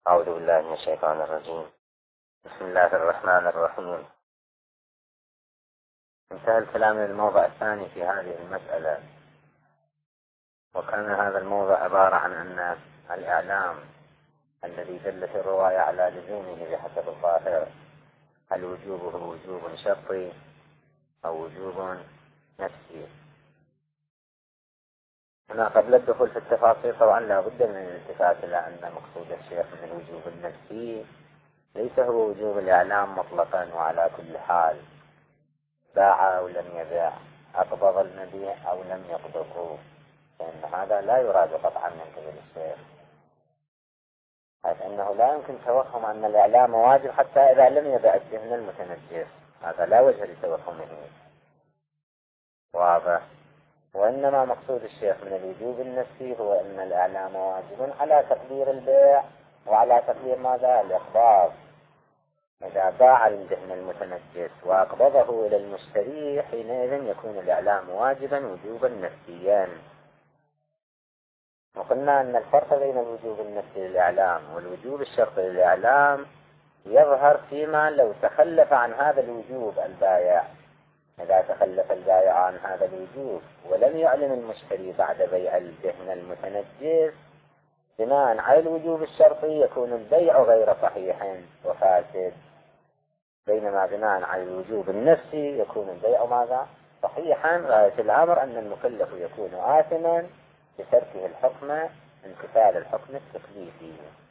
أعوذ بالله من الشيطان الرجيم. بسم الله الرحمن الرحيم. انتهى الكلام للموضع الثاني في هذه المسألة، وكان هذا الموضع عبارة عن أن الإعلام الذي دلت الرواية على لزومه بحسب الظاهر هل وجوبه وجوب شرطي أو وجوب نفسي. هنا قبل الدخول في التفاصيل طبعا لا بد من الالتفات إلى أن مقصود الشيخ من الوجوب النفسي ليس هو وجوب الإعلام مطلقا وعلى كل حال، باع أو لم يبيع، أقبض المبيع أو لم يقبضه، فإن هذا لا يراد قطعا من قبل الشيخ، حيث أنه لا يمكن توهم أن الإعلام واجب حتى إذا لم يبيع الدهن المتنجس، هذا لا وجه لتوهمه، واضح. وإنما مقصود الشيخ من الوجوب النفسي هو أن الإعلام واجب على تقدير البيع وعلى تقدير ماذا؟ الإقباض. إذا باع الدهن المتنجس وأقبضه إلى المشتري حينئذ يكون الإعلام واجبا وجوبا نفسيا. وقلنا أن الفرق بين الوجوب النفسي للإعلام والوجوب الشرطي للإعلام يظهر فيما لو تخلف عن هذا الوجوب البائع. إذا تخلف البائع عن هذا الوجوب ولم يعلم المشتري بعد بيع الدهن المتنجس بناء على الوجوب الشرطي يكون البيع غير صحيح وفاسد، بينما بناء على الوجوب النفسي يكون البيع ماذا؟ صحيحا. غاية الأمر أن المكلف يكون آثما بتركه الحكم امتثال الحكم التكليفي.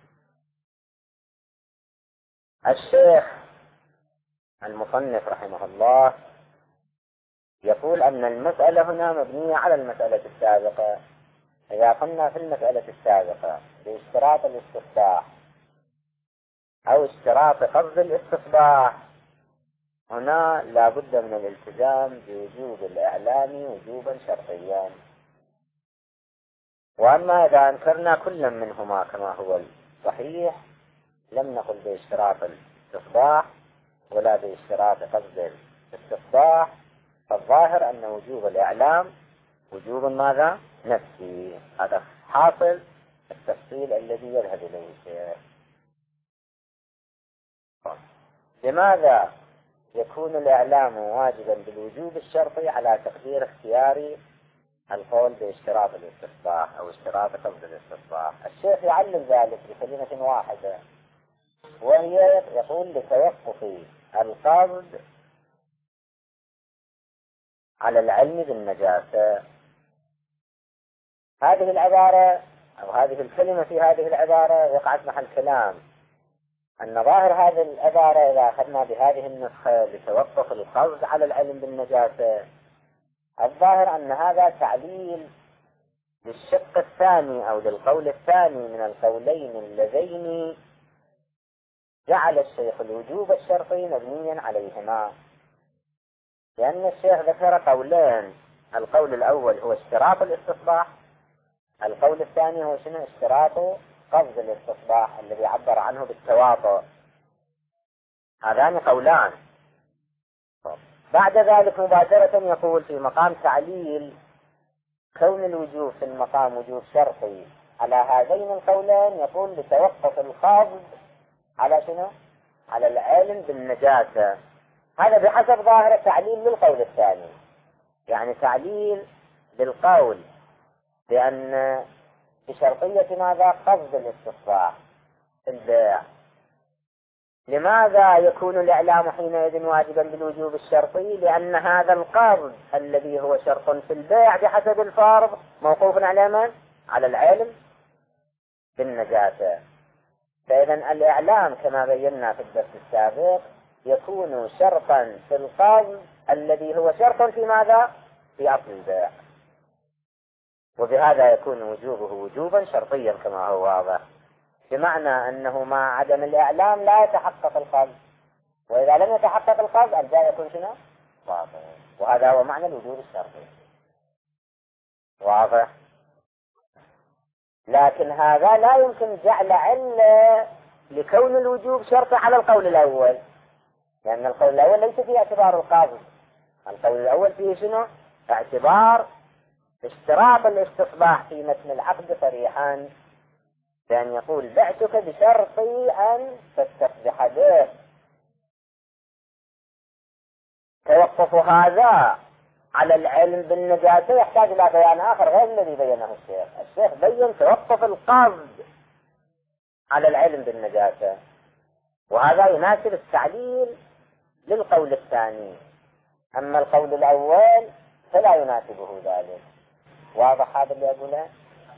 الشيخ المصنف رحمه الله يقول أن المسألة هنا مبنية على المسألة السابقة. إذا قلنا في المسألة السابقة باشتراط الاستصباح أو اشتراط قبض الاستصباح، هنا لا بد من الالتزام بوجوب الإعلام وجوبا شرطيا. وأما إذا أنكرنا كل منهما كما هو الصحيح لم نقل باشتراط الاستصباح ولا باشتراط قبض الاستصباح، فالظاهر أن وجوب الإعلام وجوب ماذا؟ نفسي. هذا حاصل التفصيل الذي يذهب إليه الشيخ. لماذا يكون الإعلام واجبا بالوجوب الشرطي على تقدير اختيار القول باشتراط الاستصباح أو اشتراط قبض الاستصباح؟ الشيخ يعلم ذلك بكلمة واحدة، وهي يقول لتوقف القبض على العلم بالنجاسة. هذه العبارة أو هذه الكلمة في هذه العبارة وقعت محل كلام، أن ظاهر هذه العبارة إذا أخذنا بهذه النسخة لتوقف القبض على العلم بالنجاسة، الظاهر أن هذا تعليل للشق الثاني أو للقول الثاني من القولين اللذين جعل الشيخ الوجوب الشرطي مبنيا عليهما. لأن الشيخ ذكر قولين، القول الأول هو اشتراط الاستصباح، القول الثاني هو شنو؟ اشتراط قبض الاستصباح الذي عبر عنه بالتواطؤ. هذان قولان. بعد ذلك مباشرة يقول في مقام تعليل كون الوجوب في المقام وجوب شرطي على هذين القولين، يقول لتوقف القبض على شنو؟ على العلم بالنجاسة. هذا بحسب ظاهر تعليل للقول الثاني، يعني تعليل للقول بأن بشرطية ماذا؟ قبض الاستصباح في البيع. لماذا يكون الإعلام حينئذ واجبا بالوجوب الشرطي؟ لأن هذا القبض الذي هو شرط في البيع بحسب الفرض موقوف على من؟ على العلم بالنجاسة. فإذا الإعلام كما بينا في الدرس السابق يكون شرطا في القبض الذي هو شرط في ماذا؟ في أصل البيع، وبهذا يكون وجوبه وجوبا شرطيا كما هو واضح، بمعنى أنه مع عدم الإعلام لا يتحقق القبض، وإذا لم يتحقق القبض البيع يكون شنو؟ واضح. وهذا هو معنى الوجوب الشرطي، واضح. لكن هذا لا يمكن جعل علة لكون الوجوب شرطي على القول الأول، لأن القول الأول ليس فيه اعتبار القبض. القول الأول فيه شنو؟ اعتبار اشتراط الاستصباح في متن العقد صريحا، بأن يقول بعتك بشرط أن تستقبح به. توقف هذا على العلم بالنجاسة يحتاج إلى بيان آخر غير الذي بينه الشيخ. الشيخ بين توقف القصد على العلم بالنجاسة، وهذا يناسب التعليل للقول الثاني. أما القول الأول فلا يناسبه ذلك. واضح هذا اللي أقوله؟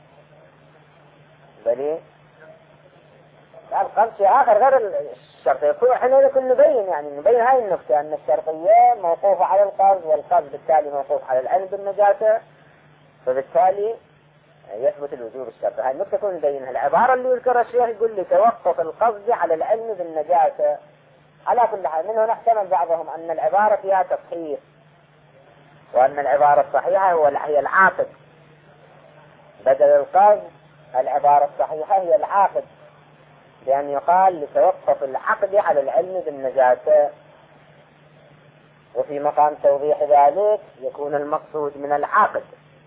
بلي لا، القصد شيء آخر غير الشرط. يكون احنا نكون نبين هاي النقطة، أن الشرطية موقوفة على القصد، والقصد بالتالي موقوف على العلم بالنجاسة، فبالتالي يثبت الوجوب الشرطي. هاي النقطة تكون نبينها. العبارة اللي يذكرها الشيخ يقول لي توقف القصد على العلم بالنجاسة. على كل حال منه نحتمل بعضهم أن العبارة فيها تصحيح، وأن العبارة الصحيحة هي العاقد بدل القصد. العبارة الصحيحة هي العاقد، بأن يقال لتوقف العقد على العلم بالنجاسة. وفي مقام توضيح ذلك يكون المقصود من العقد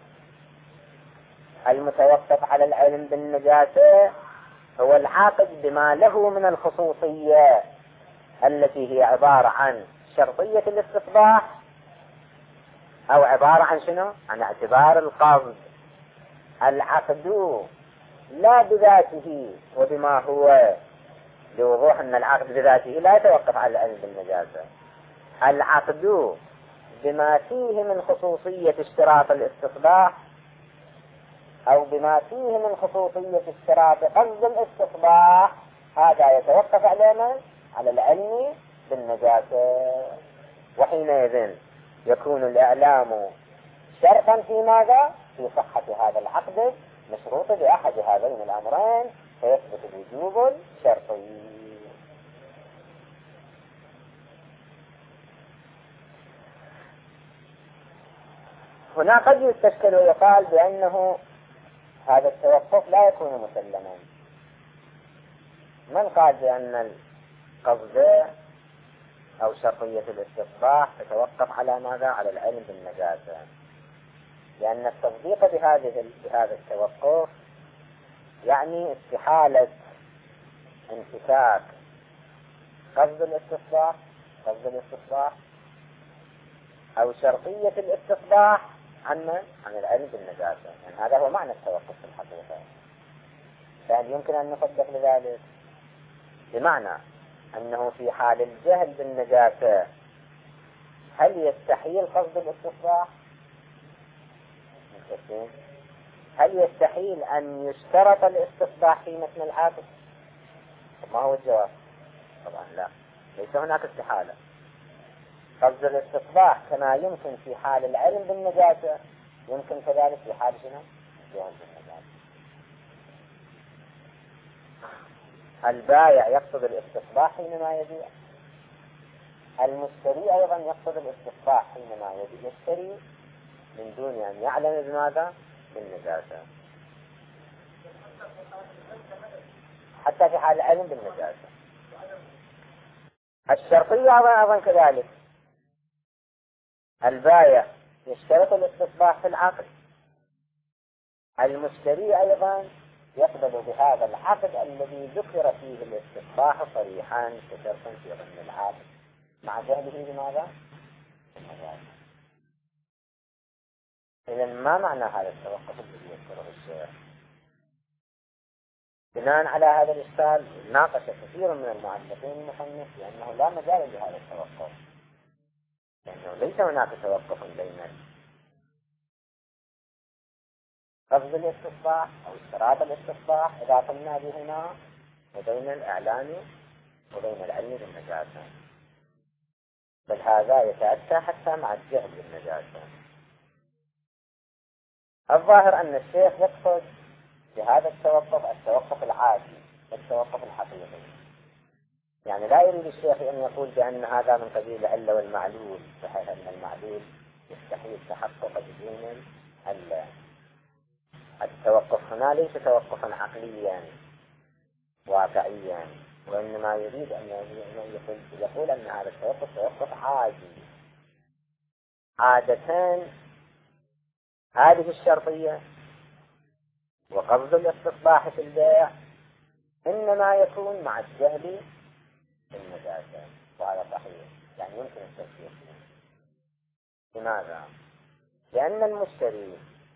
المتوقف على العلم بالنجاسة هو العاقد بما له من الخصوصية، التي هي عبارة عن شرطية الاستقباح، أو عبارة عن شنو؟ عن اعتبار القصد. العقد لا بذاته وبما هو، لوضوح أن العقد بذاته لا يتوقف على العلم بالنجاسة. العقد بما فيه من خصوصية اشتراط الاستقباح، أو بما فيه من خصوصية اشتراط قصد الاستقباح، هذا يتوقف على العلم بالنجاسة. وحينئذ يكون الإعلام شرطا في ماذا؟ في صحة هذا العقد، مشروط بأحد هذين الأمرين، فيثبت الوجوب الشرطي. هنا قد يستشكل ويقال بأنه هذا التوقف لا يكون مسلما. من قال بأن القصد أو شرطية الاستقباح تتوقف على ماذا؟ على العلم بالنجاسة؟ لأن التصديق بهذا التوقف يعني استحالة انفكاك قصد الاستصلاح أو شرطية الاستقباح عن العلم بالنجاسة. يعني هذا هو معنى التوقف في الحقيقة. فهل يمكن أن نصدق لذلك؟ بمعنى أنه في حال الجهل بالنجاسة هل يستحيل قصد الاستصلاح؟ هل يستحيل أن يشترط الاستصلاح في متن العاقد؟ ما هو الجواب؟ طبعا لا، ليس هناك استحالة. قصد الاستصلاح كما يمكن في حال العلم بالنجاسة يمكن كذلك في حال شنو؟ الجهل بالنجاسة. البائع يقصد الاستصلاح حينما يبيع، المشتري أيضا يقصد الاستصلاح حينما يشتري من دون أن يعلم بماذا؟ بالنجاسة. حتى في حال العلم بالنجاسة. الشرطية أيضا كذلك، البائع يشترط الاستصلاح في العقد، المشتري أيضا يقبل بهذا العقد الذي ذكر فيه الاستصلاح صريحا كشرط في ضمن العقد مع جهله بماذا؟ إذن ما معنى هذا التوقف الذي يذكره الشيخ؟ بناء على هذا الإشكال ناقش كثير من المؤلفين المصنف لأنه لا مجال لهذا التوقف، لأنه ليس هناك توقف بين قصد الاستصلاح أو اشتراط الاستصلاح إذا قلنا به هنا وبين الإعلام وبين العلم بالنجاسة، بل هذا يتأتى حتى مع الجهل بالنجاسة. الظاهر أن الشيخ يقصد بهذا التوقف العادي، التوقف الحقيقي. يعني لا يريد الشيخ أن يقول بأن هذا من قبيل العلة والمعلول، بحيث أن المعلول يستحيل تحقق بدون العلة. التوقف هنا ليس توقفا عقليا واقعيا، وإنما يريد أن يقول أن هذا التوقف توقف عادي. عادة هذه الشرطية وقبض الاستصلاح في البيع إنما يكون مع الجهل بالنجاسة، وهذا صحيح، يعني يمكن التفسير فيه. لماذا؟ لأن المشتري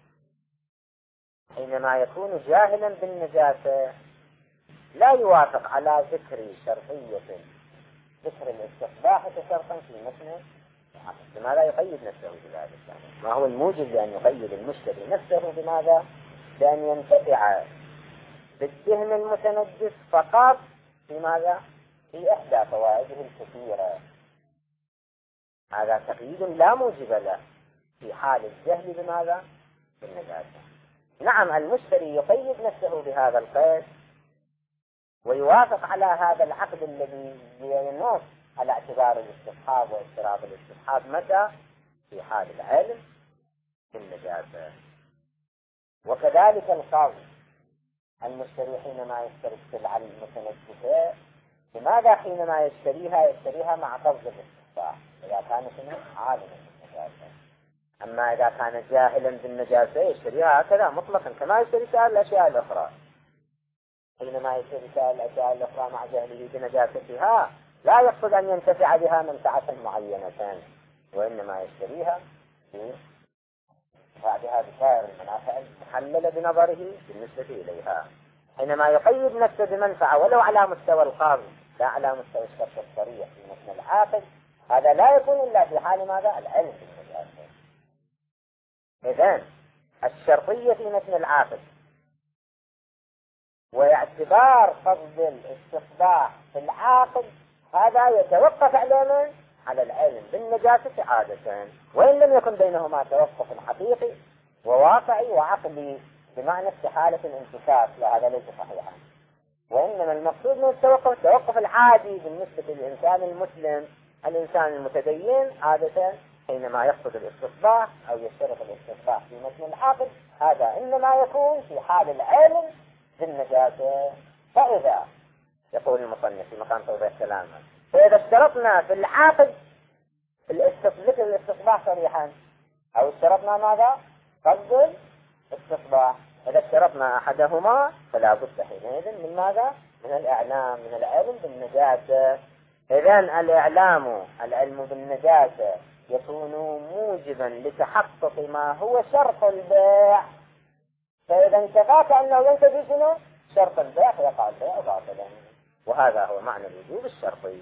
حينما يكون جاهلا بالنجاسة لا يوافق على ذكر شرطية ذكر الاستقباح شرطا في متن. لماذا يقيد نفسه بذلك؟ ما هو الموجب لأن يقيد المشتري نفسه بماذا؟ بأن ينتفع بالدهن المتنجس فقط في ماذا؟ في إحدى فوائده الكثيرة. هذا تقييد لا موجب له في حال الجهل بماذا؟ بالنجاسة. نعم المشتري يقيد نفسه بهذا القيد ويوافق على هذا العقد الذي ينص على اعتبار الاستصحاب واشتراط الاستصحاب متى؟ في حال العلم بالنجاسة. وكذلك القاضي المشتري حينما يشتري السلعة المتنجسة لماذا حينما يشتريها مع قبض الاستحقاق إذا كان عالما بالنجاسة؟ أما إذا كان جاهلا بالنجاسة يشتريها هكذا مطلقا كما يشتري سائر الأشياء الأخرى. حينما يشتري سائر الأشياء الأخرى مع جهله بنجاستها لا يقصد أن ينتفع بها منفعة معينة، وإنما يشتريها بعدها بسائر المنافع المحللة بنظره بالنسبة إليها. حينما يقيد نفسه بمنفعة ولو على مستوى القاضي لا على مستوى الشرط الصريح في متن العاقد، هذا لا يكون إلا في حال ماذا؟ العلم بالنجاسة. إذن الشرطية في متن العاقد واعتبار قبض الاستقباح في العاقد هذا يتوقف على العلم بالنجاسة عادة، وإن لم يكن بينهما توقف حقيقي وواقعي وعقلي بمعنى استحالة الانتكاس، لا هذا ليس صحيحا. وإنما المقصود من التوقف العادي بالنسبة للإنسان المسلم الإنسان المتدين عادة حينما يقصد الاستصباح أو يشترط الاستصباح في متن العقد هذا إنما يكون في حال العلم بالنجاسة. فإذا يقول المصنف في مقام توضيح كلامه فإذا اشترطنا في العقد ذكر الاستصباح صريحا أو اشترطنا ماذا؟ قصد الاستصباح، إذا اشترطنا أحدهما فلا بد حينئذ من ماذا؟ من الإعلام، من العلم بالنجاسة. إذن العلم بالنجاسة يكون موجبا لتحقق ما هو شرط البيع، فإذا انتفى كأنه ينتفي شنو؟ شرط البيع فيقع البيع باطلا. وهذا هو معنى الوجوب الشرطي.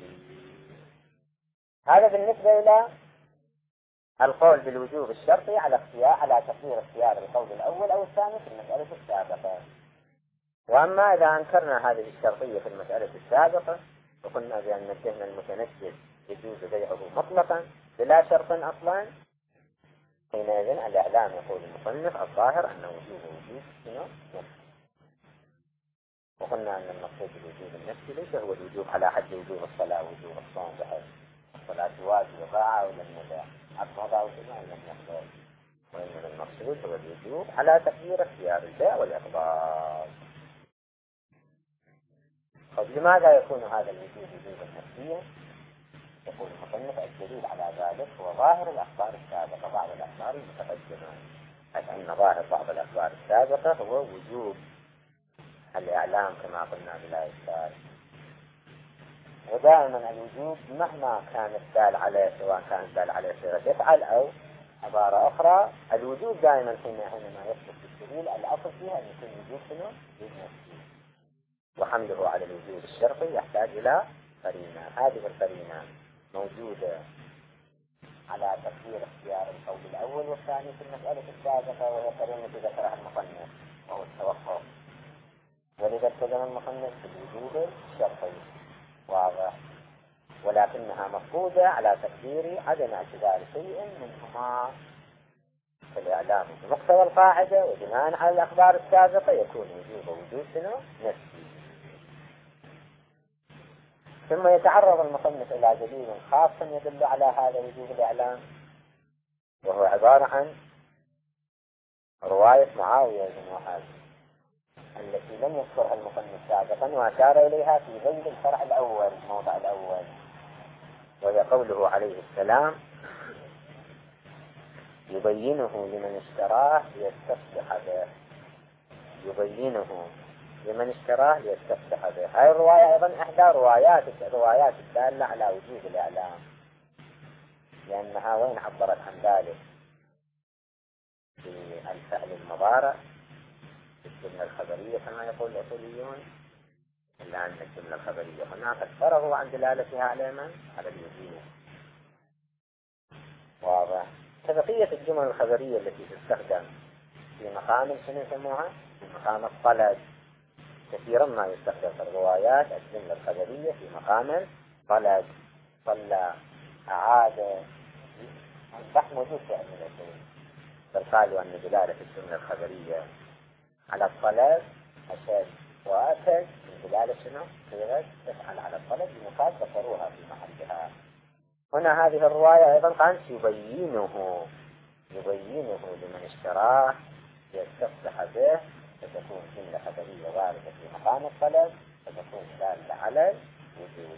هذا بالنسبة إلى القول بالوجوب الشرطي على تقدير اختيار القول الأول أو الثاني في المسألة السابقة. وأما إذا أنكرنا هذه الشرطية في المسألة السابقة وقلنا بأن الدهن المتنجس يجوز بيعه مطلقا بلا شرط أصلا، حينئذ الإعلام يقول المصنف الظاهر أنه وجوب نفسي. وقلنا أن المقصود بالوجوب النفسي ليس هو الوجوب على حد وجوب الصلاة ووجوب الصوم، بحيث الصلاة واجب طاعة ولم يدع القضاء وكما لم يحصل، وإنما المقصود هو الوجوب على تقدير اختيار البيع والإقباض. طيب لماذا يكون هذا الوجوب وجوبا نفسيا؟ يقول المصنف الدليل على ذلك هو ظاهر الأخبار السابقة، بعض الأخبار المتقدمة، حيث أن ظاهر بعض الأخبار السابقة هو وجوب الإعلام كما قلنا بلا إشكال. ودائما الوجوب مهما كان الدال عليه سواء كان الدال عليه صيغة يفعل أو عبارة أخرى، الوجوب دائما حينما يثبت بالدليل الأصل فيها أن يكون وجوب شنو؟ نفسي. وحمله على الوجوب الشرطي يحتاج إلى قرينة، هذه القرينة موجودة على تقدير اختيار القول الأول والثاني في المسألة السابقة، وهي قرينة ذكرها المصنف وهو التوقف، ولذا التزم المصنف بالوجوب الشرطي واضح، ولكنها مفقودة على تقدير عدم اعتبار شيء منهما في الإعلام بمقتضى القاعدة، وبناء على الأخبار السابقة يكون وجوب نفسي. ثم يتعرض المصنف إلى دليل خاص يدل على هذا وجوب الإعلام، وهو عبارة عن رواية معاوية بن وهب التي لم يذكرها المصنف سابقا وأشار إليها في ذيل الفرع الأول الموضع الأول، وهي قوله عليه السلام يبينه لمن اشتراه ليستصلح به، يبينه لمن اشتراه ليستفتح به. هذه الرواية أيضا إحدى روايات الدالة على وجوب الإعلام، لأنها وين عبرت عن ذلك في الفعل المضارع في الجملة الخبرية كما يقول الأصوليون، إلا أن الجملة الخبرية هنا قد فرغوا عن دلالتها على على الوجوب. واضح؟ كبقية الجمل الخبرية التي تستخدم في مقام شنو يسموها؟ في مقام الطلب. كثيرا ما يستخدم في الروايات الجملة الخبرية في مقام طلب، صلى، أعاد. البحث موجود في علم الأصول، بل قالوا أن دلالة الجملة الخبرية على الطلب أشد وأكد من دلالة شنو؟ صيغة تفعل على الطلب، لمقاد ذكروها في محلها. هنا هذه الرواية أيضا قالت يبينه لمن اشتراه يستفتح به، فتكون جملة خبرية واردة في مقام الطلب، فتكون دالة على الوجوب.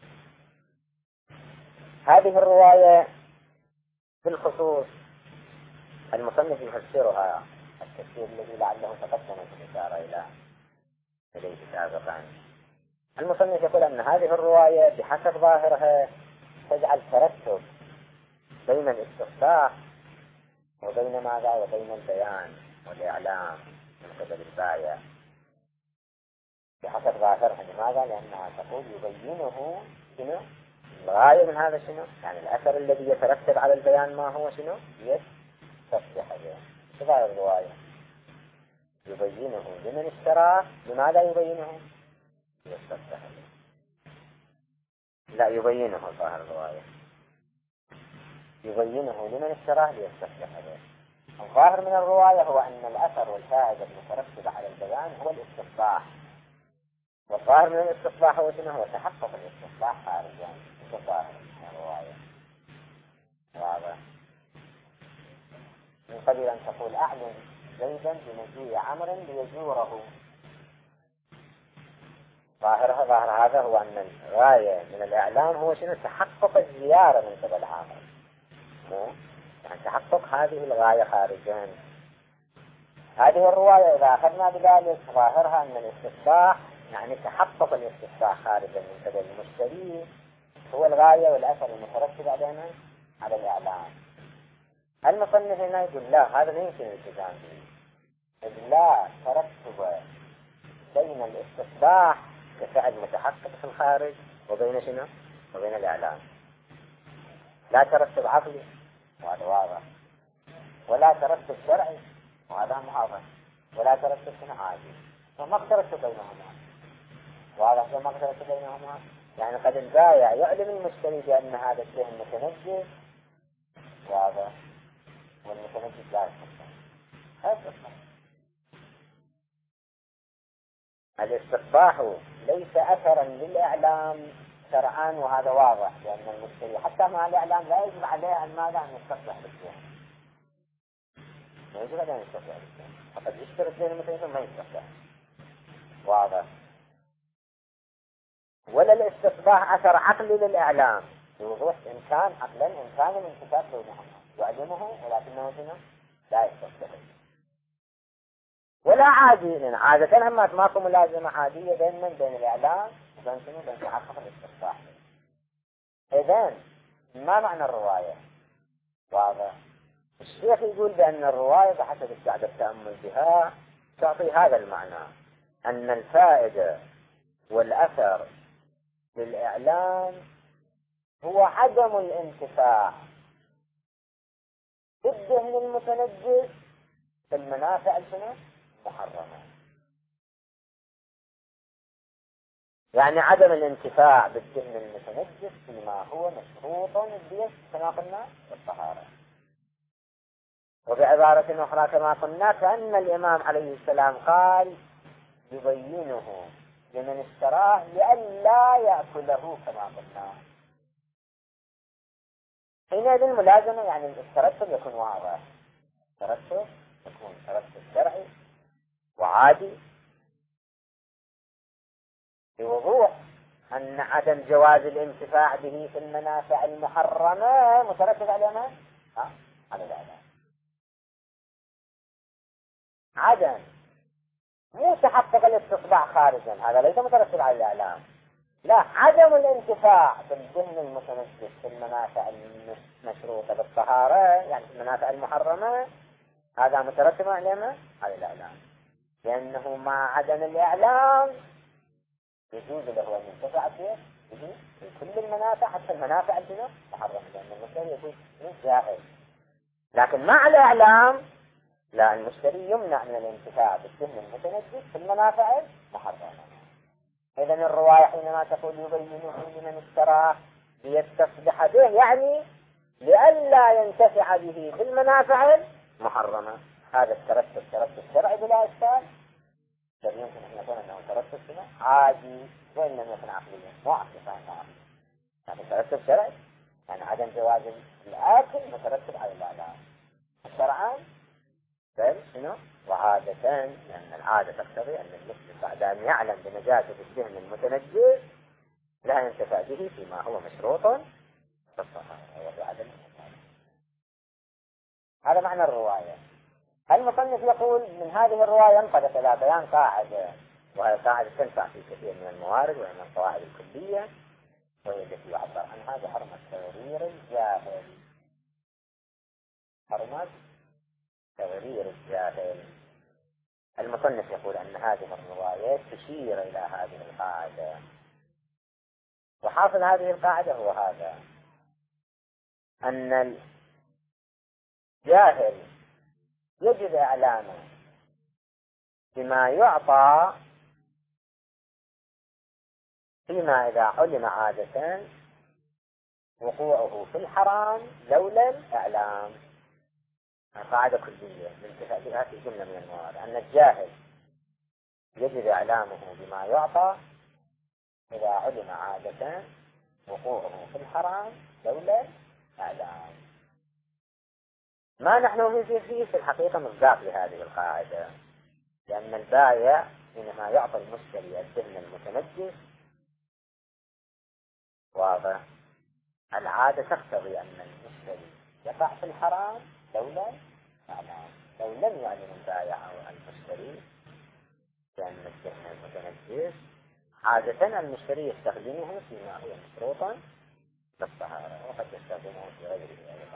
هذه الرواية بالخصوص المصنف يفسرها التفسير الذي لعله تقدم في الإشارة إليه سابقا. المصنف يقول أن هذه الرواية بحسب ظاهرها تجعل ترتب بين الاستفتاح وبين ماذا؟ وبين البيان والإعلام من قبل البايع بحسب ظاهرها. لماذا؟ لأنها تقول يبينه شنو؟ الغاية من هذا شنو؟ يعني الأثر الذي يترتب على البيان ما هو شنو؟ يستفتح به. ظاهر الرواية يبينه لمن اشتراه. لماذا يبينه؟ يستفتح به. لا، يبينه ظاهر الرواية يبينه لمن اشتراه ليستفتح به. الظاهر من الرواية هو أن الأثر والفائدة المترتبة على البيان هو الاستفتاح، والظاهر من الاستفتاح هو شنو؟ هو تحقق الاستفتاح خارجا. الظاهر من الرواية واضح. من قبل أن تقول أعلن زيدا بمجيء عمرو ليزوره. ظاهر هذا هو أن الغاية من الإعلام هو شنو؟ تحقق الزيارة من قبل عمرو، يعني تحقق هذه الغاية خارجا. هذه الرواية إذا أخذنا بذلك ظاهرها أن الاستفتاح يعني تحقق الاستفتاح خارجا من قبل المشتري هو الغاية والأثر المترتب علينا على الإعلام. المصنف هنا يقول لا، هذا لا يمكن الالتزام به، إذ لا ترتب بين الاستفتاح كفعل متحقق في الخارج وبين شنو؟ وبين الإعلام. لا ترتب عقلي وهذا واضح، ولا ترتب شرعي وهذا محاضر، ولا ترتب شنو عادي، فما ترتب بينهما. واضح ما ترتب بينهما، يعني قد البائع يعلم المشتري بأن هذا الشيء متنجس، واضح، والمتنجس لا يستطيع. هذا الاستقباح ليس أثرا للإعلام شرعا، وهذا واضح، لأن المشتري حتى مع الإعلام لا يجب عليه أن ماذا؟ أن يستقبح بالشيء، لا يجب عليه أن يستقبح بالشيء، فقد يشتري الدين المتنجس ما يستقبح. واضح. ولا الاستقباح أثر عقلي للإعلام بوضوح إمكان عقلا إمكان الانتفاع بينهما، يعلمه ولكنه شنو؟ لا يستقبح. ولا عادي، لأن عادة أما ماكو ملازمة عادية بين الإعلام وبين شنو؟ بين تحقق الاستقباح. إذن ما معنى الرواية؟ واضح. الشيخ يقول بأن الرواية بحسب بعد التأمل بها تعطي هذا المعنى، أن الفائدة والأثر للإعلام هو عدم الانتفاع بالدهن المتنجس في المنافع محرمة. يعني عدم الانتفاع بالدهن المتنجس فيما هو مشروط كما قلنا بالطهارة. وبعبارة أخرى كما قلنا كأن الإمام عليه السلام قال يبينه لمن اشتراه لئلا يأكله كما قلنا. حينئذ الملازمة يعني الترتب يكون واضح، الترتب يكون ترتب شرعي وعادي بوضوح أن عدم جواز الانتفاع به في المنافع المحرمة مترتب على ما؟ على الإعلام. عدم مو تحقق الاستصباح خارجا، هذا ليس مترتب على الإعلام. لا، عدم الانتفاع بالذهن المتنجس في المنافع المشروطة بالطهارة، يعني في المنافع المحرمة، هذا مترتب على الإعلام، لأنه مع عدم الإعلام يجوز له أن ينتفع به في كل المنافع، حتى المنافع المحرمة، لأن المشتري يكون جاهل. لكن مع الإعلام لا، المشتري يمنع من الانتفاع بالذهن المتنجس في المنافع المحرمة. إذن الرواية حينما تقول يبينه لمن اشتراه ليستصبح به، يعني لئلا ينتفع به بالمنافع المحرمة. هذا الترتب شرعي بلا إشكال، بل يمكن أن يكون أنه ترتب عادي وإن لم يكن عقليا، مو عقلي فإنه عقلي، لكن ترتب شرعي، يعني عدم جواز الآكل مترتب على الإعلام شرعا. بل شنو؟ وعادة، لأن العادة تقتضي أن المسلم بعد أن يعلم بنجاسة الذهن المتنجس لا ينتفع به فيما هو مشروط بالطهارة وبعدم الإعلام. هذا معنى الرواية. المصنف يقول من هذه الرواية ينطلق إلى بيان قاعدة، وهي قاعدة تنفع في كثير من الموارد، وهي من القواعد الكلية، وهي التي يعبر عنها بحرمة تغرير الجاهل. حرمة تغرير الجاهل. المصنف يقول أن هذه الروايات تشير إلى هذه القاعدة، وحاصل هذه القاعدة هو هذا: أن الجاهل يجب إعلامه بما يعطى فيما إذا علم عادة وقوعه في الحرام لولا الإعلام. قاعدة كلية ننتفع بها في جملة من الموارد، أن الجاهل يجب إعلامه بما يعطى إذا علم عادة وقوعه في الحرام لولا الإعلام. ما نحن في الحقيقة مصداق لهذه القاعدة، لأن البائع حينما يعطي المشتري الذهن المتنجس واضح، العادة تقتضي أن المشتري يقع في الحرام لولا الإعلام. لو لم يعلم البائع أو المشتري بأن الذهن المتنجس، عادة المشتري يستخدمه فيما هو مشروطا بالطهارة، وقد يستخدمه في غيره أيضا.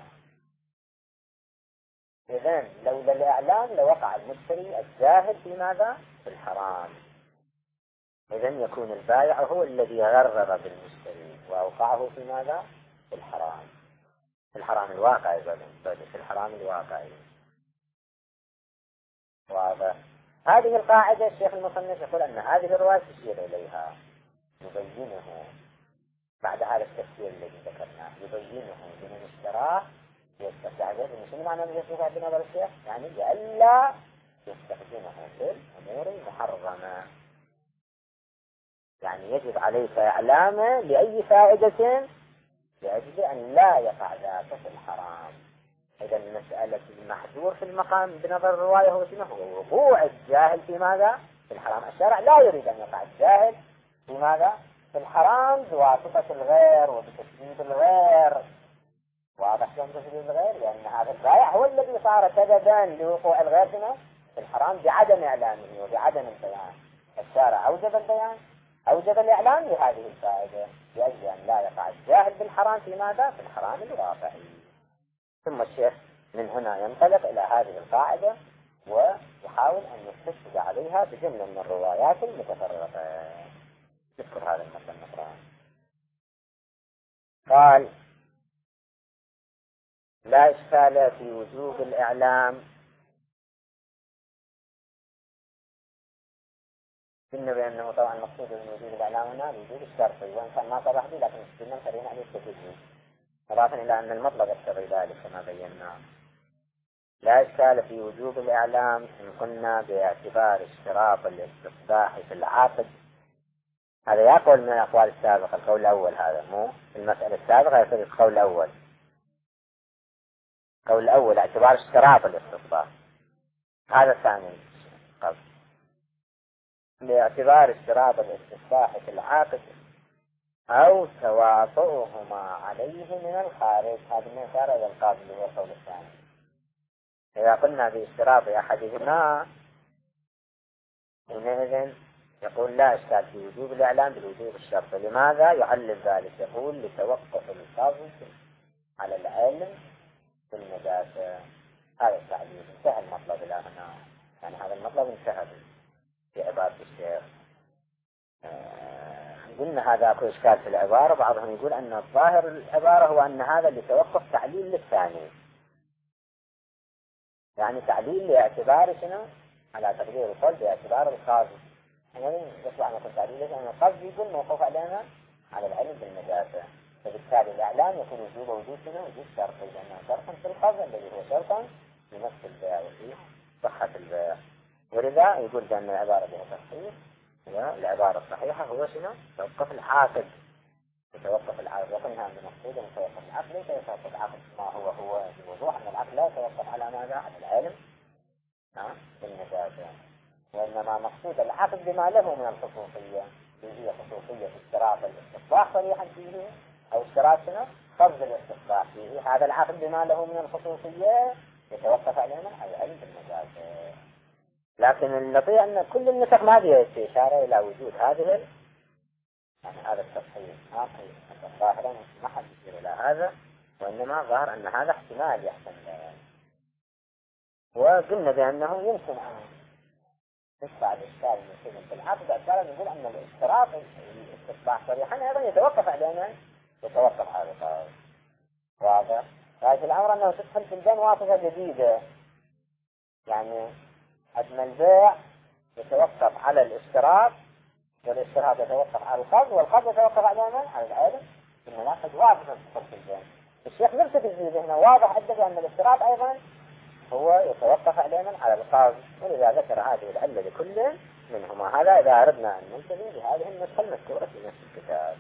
إذن لولا الإعلام لوقع المشتري الجاهل في ماذا؟ في الحرام. إذن يكون البائع هو الذي غرر بالمشتري وأوقعه في ماذا؟ في الحرام، في الحرام الواقعي، في الحرام الواقعي. واضح؟ هذه القاعدة الشيخ المصنف يقول أن هذه الرواية تشير إليها، يبينه بعد هذا التفسير الذي ذكرناه، يبينه لمن اشتراه يستخدمه. شنو معنى يستخدمه بنظر الشيخ؟ يعني لئلا يستخدمه في الأمور المحرمة، يعني يجب عليك إعلامه لأي فائدة لأجل أن لا يقع ذاك في الحرام. إذا المسألة المحذور في المقام بنظر الرواية هو شنو؟ هو وقوع الجاهل في ماذا؟ في الحرام. الشرع لا يريد أن يقع الجاهل في ماذا؟ في الحرام بواسطة الغير وبتسبيب الغير. واضح شلون تسبيب الغير؟ لأن هذا البائع هو الذي صار سببا لوقوع الغير في الحرام بعدم إعلامه وبعدم البيان. الشارع أوجب البيان، أوجب الإعلام لهذه الفائدة، لأجل أن لا يقع الجاهل بالحرام في ماذا؟ في الحرام الواقعي. ثم الشيخ من هنا ينطلق إلى هذه القاعدة ويحاول أن يستشهد عليها بجملة من الروايات المتفرقة. نذكر هذا المثل مثلا. قال: لا إشكال في وجوب الإعلام. قلنا بأنه طبعا مقصود من وجوب الإعلام هنا وجوب الشرطي، وإن كان ما صرح به لكن استدلنا خلينا عليه التجديد، إضافة إلى أن المطلب يقتضي ذلك كما بينا. لا إشكال في وجوب الإعلام إن قلنا باعتبار اشتراط الاستصباح في العقد. هذا يقول من الأقوال السابقة، القول الأول، هذا مو المسألة السابقة يصير القول الأول. القول الأول اعتبار اشتراط الاستصباح، هذا الثاني قبل باعتبار اشتراط الاستصباح في العقد أو تواطؤهما عليه من الخارج. هذا من إشارة إلى القابل اللي هو القول الثاني. إذا قلنا باشتراط أحدهما حينئذ يقول لا إشكال في وجوب الإعلام بالوجوب الشرطي. لماذا يعلل ذلك؟ يقول لتوقف القصد على العلم بالنجاسة. هذا التعليل انتهى المطلب إلى هنا، يعني هذا المطلب انتهى في عبارة الشيخ. قلنا هذا أكو إشكال في العبارة، بعضهم يقول أن الظاهر العبارة هو أن هذا لتوقف تعليل للثاني، يعني تعليل لاعتبار شنو؟ على تقدير القول باعتبار القاضي، يعني يطلع مثل تعليل أن القاضي يقول موقوف علينا على العلم بالنجاسة، فبالتالي الإعلام يكون وجود شنو؟ وجود شرطي، لأنه شرطا في القاضي الذي هو شرطا في نفس البيع وفي صحة البيع. ولذا يقول بأن العبارة بها تصحيح، والعبارة الصحيحة هو شنو؟ توقف العاقد، يتوقف العقد. وقلنا أن المقصود أن يتوقف العقد ليس يتوقف العقد ما هو بوضوح أن العقد لا يتوقف على ماذا؟ على العلم بالنجاسة، وإنما مقصود العقد بما له من الخصوصية، هي خصوصية اشتراط الاستصلاح صريحا فيه، أو اشتراط شنو؟ قبض الاستصلاح فيه. هذا العقد بما له من الخصوصية يتوقف علينا على العلم بالنجاسة. لكن اللطيف أن كل النسخ ما فيها إشارة إلى وجود هذه، يعني هذا التصحيح آخر ظاهرا ما حد يشير إلى هذا، وإنما ظهر أن هذا احتمال يحسن له. وقلنا بأنه يمكن أن تدفع الإشكال المسلم في العقد باعتبار نقول أن الاشتراط الاستصلاح صريحا أيضا يتوقف علينا، يتوقف على القاضي. واضح؟ فهذا الأمر أنه تدخل في البين واصفة جديدة، يعني عدم البيع يتوقف على الاشتراط، والاشتراط يتوقف على القبض، والقبض يتوقف على من؟ على العلم. إن ناخذ واضح في البين. الشيخ نفسه في هنا واضح أدى بأن الاشتراط أيضا هو يتوقف علينا على القاضي، ولذا ذكر هذه العلة لكل منهما. هذا إذا أردنا أن ننتبه لهذه النسخة المذكورة في نفس الكتاب.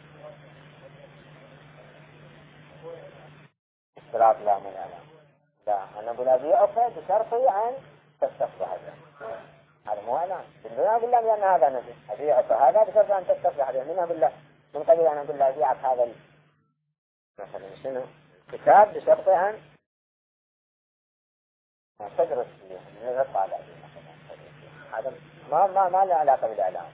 اشتراط لا من الإعلام، لا أنا أقول أبيعك بشرطي أن تستصلح هذا، هذا مو إعلام. بالله بالله بأن هذا نبي أبيعك هذا بشرط أن تستصلح هذا، منها بالله من قبل أن أقول له أبيعك هذا مثلا شنو كتاب بشرط أن تدرس فيه يطلع على هذا ما له علاقة بالإعلام.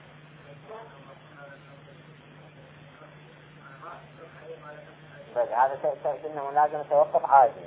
بس هذا إنه لازم يتوقف عادي.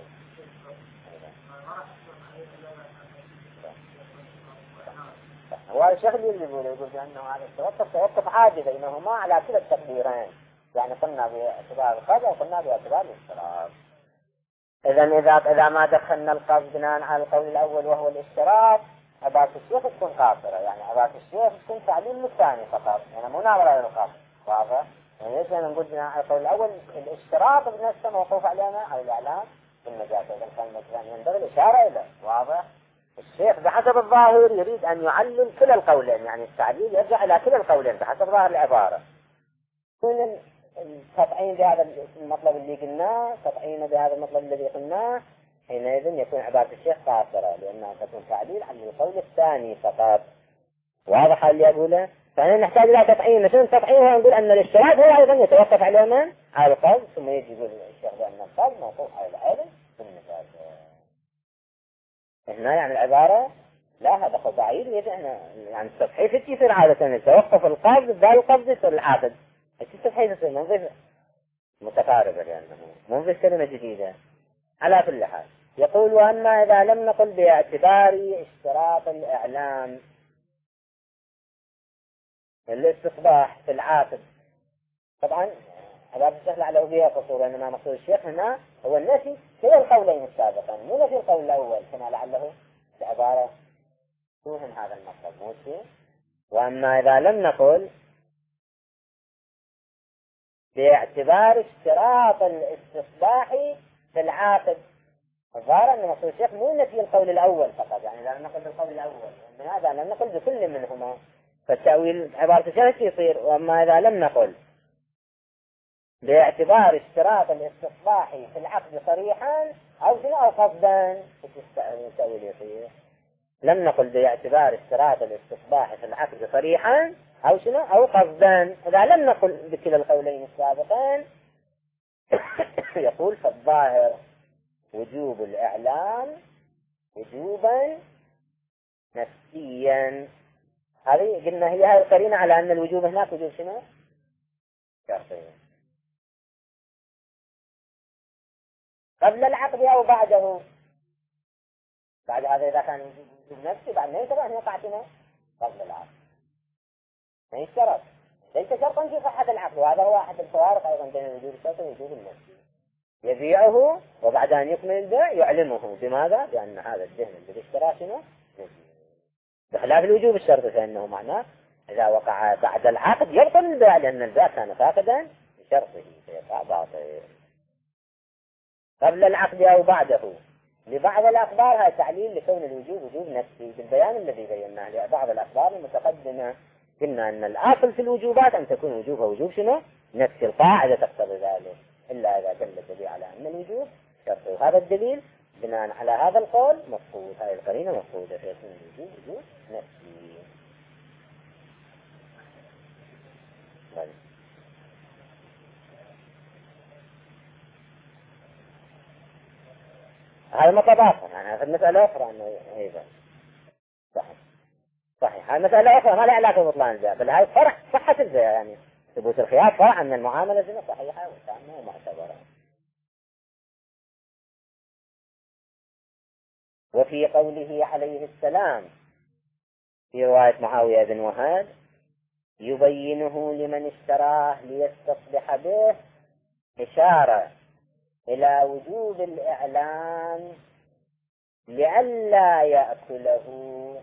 هو الشيخ اللي يقول بأنه هذا توقف عادي بينهما على كلا التقديرين، يعني قلنا باعتبار القبض وقلنا باعتبار الاشتراط. إذا ما دخلنا القبض بناء على القول الأول وهو الاشتراط، عبارة الشيخ تكون قاصرة، يعني عبارة الشيخ تكون تعليل للثاني فقط، يعني مو ناظرة إلى القبض. واضح؟ يعني ليش نقول بناء على القول الأول الاشتراط بنفسه موقوف علينا على الإعلام بالنجاسة، إذا كان مثلا ينبغي الإشارة إليه. واضح؟ الشيخ بحسب الظاهر يريد أن يعلل كلا القولين، يعني التعليل يرجع إلى كلا القولين بحسب ظاهر العبارة. كل تطعين بهذا المطلب اللي قلناه، تطعين بهذا المطلب الذي قلناه، حينئذ يكون عبارة الشيخ قاصرة، لأنها تكون تعليل عن القول الثاني فقط. واضح اللي أقوله؟ فأنا نحتاج إلى تطعين. شنو التطعين؟ هو نقول أن الاشتراط هو أيضا يتوقف على من؟ على القول، ثم يجي يقول الشيخ بأن القول موقوف على العلم بالنجاسة. هنا يعني العبارة لا هذا بعيد، يعني التصحيح يصير عادة يتوقف القبض بالقبض يصير العقد. التصحيح يصير منظر متقاربة، لأنه منظر كلمة جديدة. على كل حال يقول وأما إذا لم نقل باعتبار اشتراط الإعلام الاستقباح في العاقد، طبعا عبارة الشيخ لعله بها قصور، إنما مقصود الشيخ هنا هو النفي كلا القولين السابقا، مو نفي القول الأول كما لعله العبارة توهم هذا المطلب موسي. وأما إذا لم نقل باعتبار اشتراط الاستصباح في العاقد، الظاهر أن مقصود الشيخ مو نفي القول الأول فقط، يعني لا نقل بالقول الأول، من هذا لم نقل بكل منهما، فالتأويل عبارة الشيخ يصير وأما إذا لم نقل باعتبار اشتراط الاستصباح في العقد صريحا أو شنو أو قصدا، التأويل يصير لم نقل باعتبار اشتراط الاستصباح في العقد صريحا أو شنو أو قصدا. إذا لم نقل بكلا القولين السابقين يقول فالظاهر وجوب الإعلام وجوبا نفسيا هذه قلنا هي هاي القرينة على أن الوجوب هناك وجوب شنو؟ شرطي. قبل العقد أو بعده؟ بعد هذا إذا كان وجوب نفسي بعد ما يتبع هنا قاعدنا قبل العقد ما يشترط، ليس شرطا في صحة العقد. وهذا هو أحد الفوارق أيضا بين الوجوب الشرطي والوجوب النفسي. يبيعه وبعد أن يكمل البيع يعلمه بماذا؟ بأن هذا الدهن الذي اشتراه شنو؟ بخلاف الوجوب الشرطي فإنه معناه إذا وقع بعد العقد يبطل البيع، لأن البيع كان فاقدا بشرطه فيقع باطل. قبل العقد أو بعده؟ لبعض الأخبار هذا تعليل لكون الوجوب وجوب نفسي بالبيان الذي بيناه. لبعض الأخبار المتقدمة قلنا أن الأصل في الوجوبات أن تكون وجوبها وجوب شنو؟ نفسي. القاعدة تقتضي ذلك إلا إذا دل الدليل على أن الوجوب شرطي، وهذا الدليل بناء على هذا القول مفقود، هذه القرينة مفقودة فيكون الوجوب وجوب نفسي. هذا مطبقا يعني هذه مسألة أخرى أنه أيضا صحيح صحيح. هذه مسألة أخرى ما لها علاقة ببطلان البيع، بل هذا فرع صحة البيع، يعني ثبوت الخيار فرع أن المعاملة زين صحيحة وتامة ومعتبرة. وفي قوله عليه السلام في رواية معاوية بن وهب يبينه لمن اشتراه ليستصبح به، إشارة إلى وجوب الإعلام لئلا يأكله.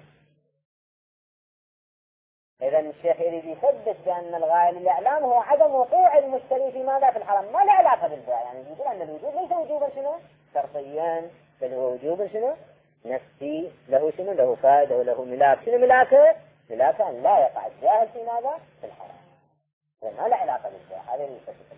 إذا الشيخ يريد يثبت بأن الغاية للإعلام هو عدم وقوع المشتري في ماذا؟ في الحرام، ما له علاقة بالبيع. يعني يقول أن الوجوب ليس وجوبا شنو؟ شرطيا، بل هو وجوبا شنو؟ نفسي، له شنو؟ له فائدة وله ملاك. شنو ملاكه؟ ملاكه أن لا يقع الجاهل في ماذا؟ في الحرام. ما له علاقة بالبيع. هذا اللي يثبت.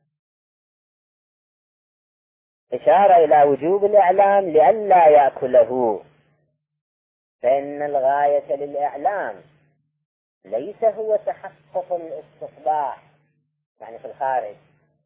إشارة إلى وجوب الإعلام لئلا يأكله، فإن الغاية للإعلام ليس هو تحقق الاستصباح يعني في الخارج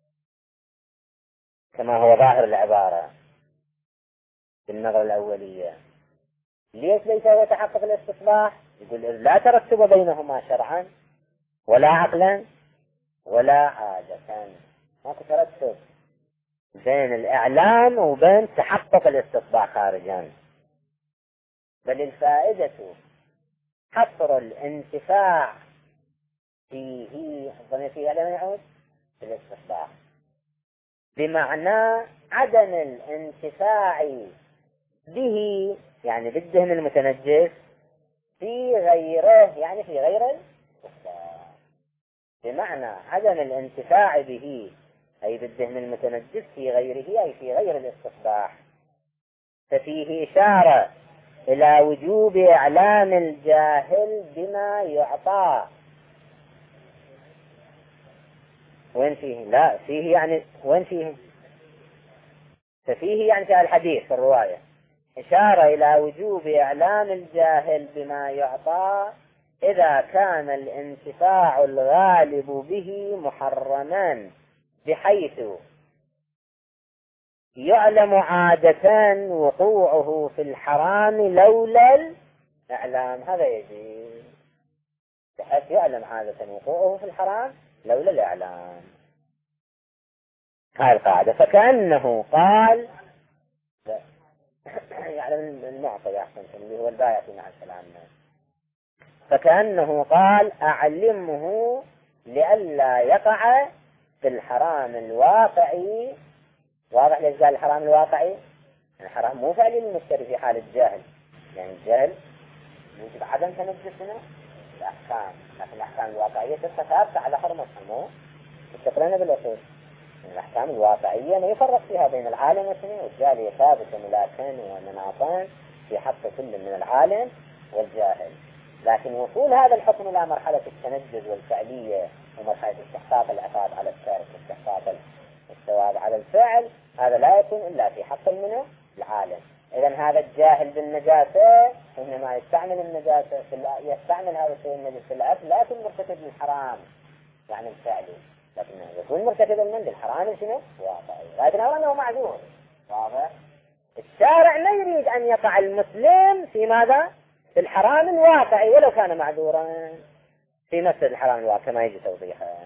كما هو ظاهر العبارة بالنظرة الأولية. ليس هو تحقق الاستصباح؟ يقول لا ترتب بينهما شرعا ولا عقلا ولا عادة. ماكو ترتب بين الإعلام وبين تحقق الاستصباح خارجا، بل الفائدة حصر الانتفاع فيه، الضمير فيه على من يعود؟ في الاستصباح، بمعنى عدم الانتفاع به يعني بالدهن المتنجس في غيره، يعني في غير الاستصباح. بمعنى عدم الانتفاع به أي بالدهن المتنجس في غيره أي في غير الاستصباح. ففيه إشارة إلى وجوب إعلام الجاهل بما يعطى. وين فيه؟ لا فيه يعني وين فيه؟ ففيه يعني في الحديث في الرواية إشارة إلى وجوب إعلام الجاهل بما يعطى إذا كان الانتفاع الغالب به محرما، بحيث يعلم عادة وقوعه في الحرام لولا الإعلام. هذا يجي بحيث يعلم عادة وقوعه في الحرام لولا الإعلام. هاي القاعدة. فكأنه قال يعلم المعطي أحسن اللي هو البائع في مع السلام. فكأنه قال أعلمه لئلا يقع في الحرام الواقعي. واضح ليش قال الحرام الواقعي؟ الحرام مو فعلي للمشتري في حال الجهل، يعني الجهل يوجد عدم تنجسنا الأحكام، لكن الأحكام الواقعية تبقى ثابتة على حرمتها. مو تستقرنا بالأصول الأحكام الواقعية ما يفرق فيها بين العالم والسنين، والجاهل ثابت ملاكين ومناطين في حق كل من العالم والجاهل. لكن وصول هذا الحكم إلى مرحلة التنجز والفعلية ومرحلة استحقاق العقاب على التارك واستحقاق الثواب على الفعل، هذا لا يكون إلا في حق منه العالم. إذن هذا الجاهل بالنجاسة إنما يستعمل النجاسة يستعمل هذا الشيء النجس في الأكل، لا يكون مرتكب للحرام يعني الفعلي، لكن يكون مرتكب من للحرام شنو؟ واقعي، لكن هو أنه معذور. واضح؟ الشارع لا يريد أن يقع المسلم في ماذا؟ في في الحرام الواقعي ولو كان معذورا في نفس الحرام الواقعي كما يجي توضيحه.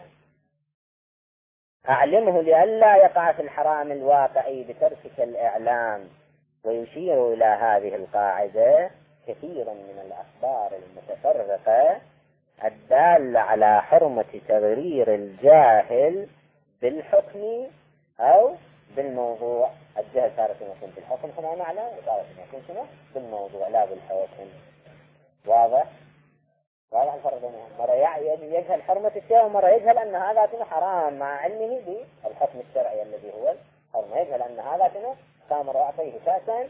أعلمه لئلا يقع في الحرام الواقعي بتركك الإعلام. ويشير إلى هذه القاعدة كثيرا من الأخبار المتفرقة الدالة على حرمة تغرير الجاهل بالحكم أو بالموضوع. الجهل تارة يكون بالحكم كما نعلم، وتارة يكون شنو بالموضوع لا بالحكم. واضح الفرق بينهم. مرة يجهل حرمة الشيء ومرة يجهل أن هذا كله حرام مع علمه بالحكم الشرعي الذي هو الحرمة. يجهل أن هذا كله خمر وأعطيه كاسا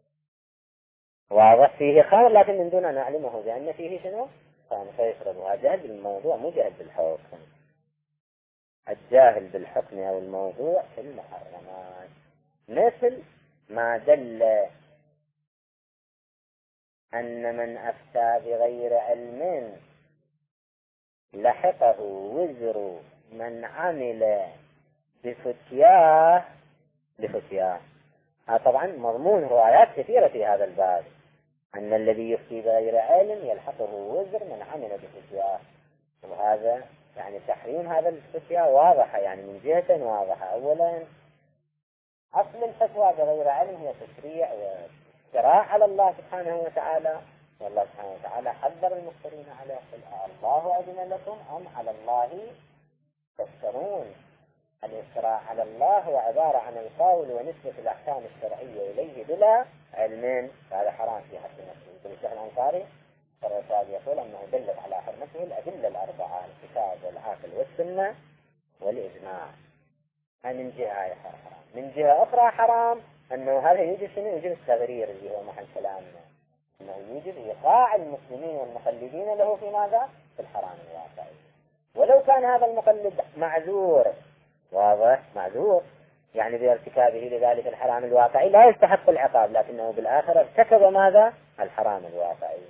واضح فيه خمر لكن من دون أن نعلمه بأن فيه شنو خمر فيشربها. جهل بالموضوع مو جهل بالحكم. الجاهل بالحكم أو الموضوع في المحرمات مثل ما دل أن من أفتى بغير علم لحقه وزر من عمل بفتياه. طبعا مضمون روايات كثيرة في هذا الباب أن الذي يفتي بغير علم يلحقه وزر من عمل بفتياه. وهذا يعني تحريم هذا الفتيا واضحة، يعني من جهة واضحة. أولا أصل الفتوى بغير علم هي تشريع وافتراء على الله سبحانه وتعالى، والله سبحانه وتعالى حذر المفترين عليه قل الله أذن لكم أم على الله تفترون. الافتراء على الله هو عبارة عن القول ونسبة الأحكام الشرعية إليه بلا علم، هذا حرام في حد نفسه. يقول الشيخ الأنصاري الرسالة يقول أنه دلت على حرمته الأدلة الأربعة: الكتاب والعقل والسنة والإجماع. من جهة حرام. من جهة أخرى حرام أنه هذا يوجب شنو؟ يوجب التغرير اللي هو محل كلامنا، أنه يوجب إيقاع المسلمين والمقلدين له في ماذا؟ في الحرام الواقعي. ولو كان هذا المقلد معذور، واضح معذور يعني بارتكابه لذلك الحرام الواقعي لا يستحق العقاب، لكنه بالآخرة ارتكب ماذا؟ الحرام الواقعي.